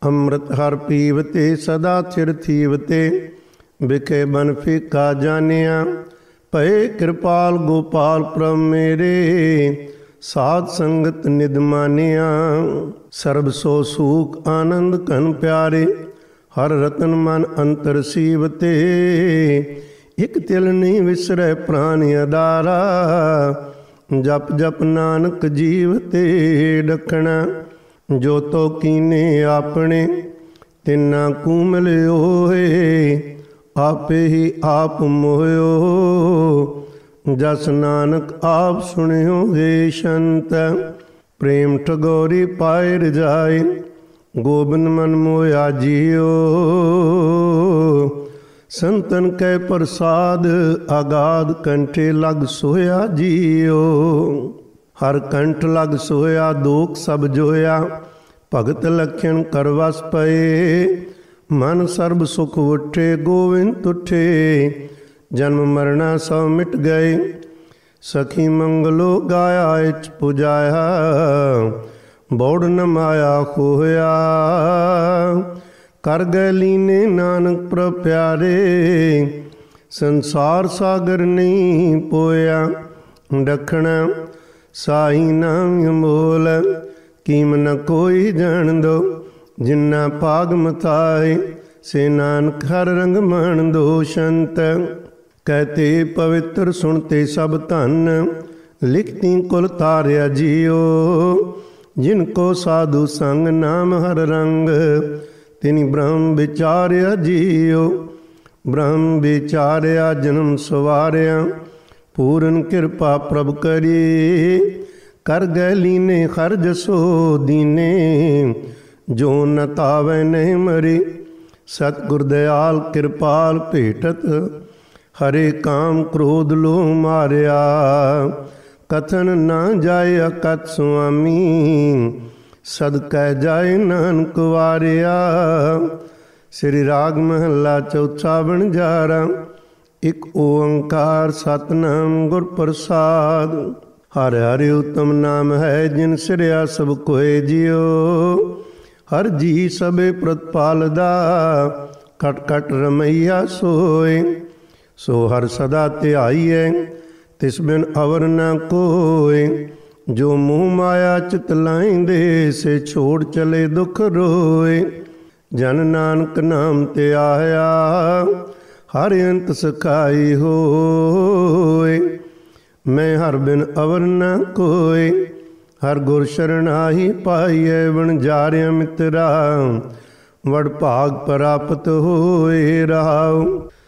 ਅੰਮ੍ਰਿਤ ਹਰ ਪੀਵਤੇ ਸਦਾ ਚਿਰ ਥੀਵਤੇ, ਵਿਖੇ ਬਨ ਫੀਕਾ ਜਾਣਿਆ। ਭਏ ਕਿਰਪਾਲ ਗੋਪਾਲ ਪ੍ਰਭ ਮੇਰੇ, ਸਾਧ ਸੰਗਤ ਨਿਧ ਮਾਨਿਆ। ਸਰਬ ਸੋ ਸੂਖ ਆਨੰਦ ਘਨ ਪਿਆਰੇ, ਹਰ ਰਤਨ ਮਨ ਅੰਤਰ ਸੀਵਤੇ। ਇਕ ਤਿਲ ਨਹੀਂ ਵਿਸਰੈ ਪ੍ਰਾਨ ਅਦਾਰਾ, ਜਪ ਜਪ ਨਾਨਕ ਜੀਵਤੇ ਡਖਣਾ। ਜੋ ਤੋ ਕੀਨੇ ਆਪਣੇ, ਤਿਨਾ ਕੂ ਮਿਲਿਓ ਹੋਏ। ਆਪੇ ਹੀ ਆਪ ਮੋਹਿਓ, ਜਸ ਨਾਨਕ ਆਪ ਸੁਣਿਓ ਏ ਸੰਤ। ਪ੍ਰੇਮ ਠਗੋਰੀ ਪਾਇ ਰਜਾਏ, ਗੋਬਿੰਦ ਮਨ ਮੋਇਆ ਜੀਓ। ਸੰਤਨ ਕੈ ਪ੍ਰਸਾਦ ਆਗਾਦ, ਕੰਠੇ ਲਗ ਸੋਇਆ ਜੀਓ। ਹਰ ਕੰਠ ਲਗ ਸੋਇਆ, ਦੋਖ ਸਭ ਜੋਇਆ। ਭਗਤ ਲਖਣ ਕਰ ਵਸ ਪਏ, ਮਨ ਸਰਬ ਸੁਖ ਉਠੇ। ਗੋਵਿੰਦ ਤੁਠੇ, ਜਨਮ ਮਰਣਾ ਸਭ ਮਿਟ ਗਏ। ਸਖੀ ਮੰਗਲੋ ਗਾਇਆ ਇਚ ਪੁਜਾਇਆ, ਬੌੜ ਨ ਮਾਇਆ ਖੋਇਆ। ਕਰ ਗਏ ਲੀਨੇ ਨਾਨਕ ਪ੍ਰਭ ਪਿਆਰੇ, ਸੰਸਾਰ ਸਾਗਰ ਨਹੀਂ ਪੋਇਆ। ਡਖਣਾ ਸਾਈ ਨਾਮ ਅਮੋਲ, ਕੀਮ ਨ ਕੋਈ ਜਾਣ ਦੋ। ਜਿਨਾ ਭਾਗ ਮਥਾਏ, ਸੇ ਨਾਨਕ ਹਰ ਰੰਗ ਮਾਣ ਦੋ ਸੰਤ। ਕਹਤੇ ਪਵਿੱਤਰ ਸੁਣਤੇ ਸਭ ਧਨ, ਲਿਖਤੀ ਕੁਲ ਤਾਰਿਆ ਜੀਓ। ਜਿਨ ਕੋ ਸਾਧੂ ਸੰਗ ਨਾਮ ਹਰ ਰੰਗ, ਤਿਨੀ ਬ੍ਰਹਮ ਵਿਚਾਰਿਆ ਜੀਓ। ਬ੍ਰਹਮ ਵਿਚਾਰਿਆ ਜਨਮ ਸਵਾਰਿਆ, ਪੂਰਨ ਕਿਰਪਾ ਪ੍ਰਭ ਕਰੀ। ਕਰ ਗਏ ਲੀਨੇ ਹਰ ਜਸੋ ਦੀਨੇ, ਜੋ ਨ ਤਾਵੈ ਨਹੀਂ ਮਰੀ। ਸਤਿਗੁਰ ਦਇਆਲ ਕਿਰਪਾਲ ਭੇਟਤ, ਹਰੇ ਕਾਮ ਕ੍ਰੋਧ ਲੋਭ ਮਾਰਿਆ। ਕਥਨ ਨਾ ਜਾਏ ਅਕਥ ਸੁਆਮੀ, ਸਦਕੈ ਜਾਏ ਨਾਨਕ ਵਾਰਿਆ। ਸ੍ਰੀ ਰਾਗ ਮਹੱਲਾ ਚੌਥਾ ਵਣਜਾਰਾ। ਇਕ ਓੰਕਾਰ ਸਤਿਨਾਮ ਗੁਰ ਪ੍ਰਸਾਦ। ਹਰਿ ਹਰਿ ਉਤਮ ਨਾਮ ਹੈ, ਜਿਨ ਸਿਰਿਆ ਸਭ ਕੋਇ ਜਿਉ। ਹਰ ਜੀ ਸਭੇ ਪ੍ਰਤਪਾਲਦਾ, ਖਟ ਖਟ ਰਮਈਆ ਸੋਏ। ਸੋ ਹਰ ਸਦਾ ਧਿਆਈਐ, ਤਿਸ ਬਿਨ ਅਵਰ ਨ ਕੋਇ। ਜੋ ਮੂਹ ਮਾਇਆ ਚਿਤ ਲਾਇਂਦੇ, ਸੇ ਛੋੜ ਚਲੇ ਦੁਖ ਰੋਏ। ਜਨ ਨਾਨਕ ਨਾਮ ਤੇ ਆਇਆ, ਹਰ ਅੰਤ ਸਖਾਈ ਹੋਏ। ਮੈਂ ਹਰ ਬਿਨ ਅਵਰ ਨ ਕੋਇ, ਹਰ ਗੁਰ ਸ਼ਰਨਾਹੀ ਪਾਈਐ। ਵਣਜਾਰਿਆ ਮਿੱਤਰਾ, ਵਡ ਭਾਗ ਪ੍ਰਾਪਤ ਹੋਏ ਰਹਾਉ।